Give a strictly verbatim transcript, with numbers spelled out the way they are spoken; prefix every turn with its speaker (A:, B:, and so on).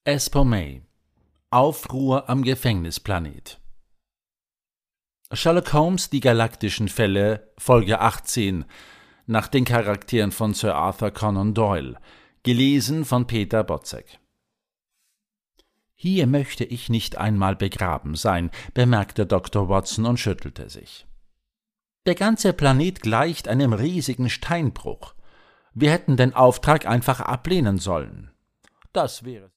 A: Espomay. Aufruhr am Gefängnisplanet. Sherlock Holmes, die galaktischen Fälle, Folge achtzehn, nach den Charakteren von Sir Arthur Conan Doyle, gelesen von Peter Botzek. »Hier möchte ich nicht einmal begraben sein«, bemerkte Doktor Watson und schüttelte sich. »Der ganze Planet gleicht einem riesigen Steinbruch. Wir hätten den Auftrag einfach ablehnen sollen. Das wäre